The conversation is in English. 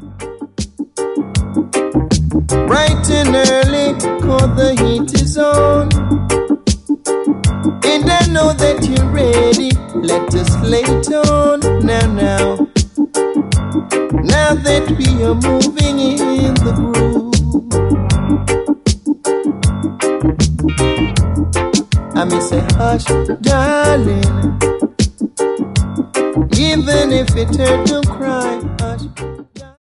Bright and early, cause the heat is on. And I know that you're ready. Let us lay it on now. Now that we are moving in the groove, I may say hush, darling. Even if it hurt, don't cry.